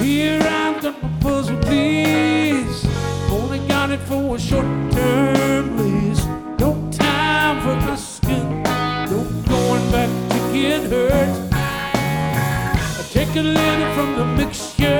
Here I've got my puzzle piece, only got it for a short-term lease. No time for asking, no going back to get hurt. I take a little from the mixture,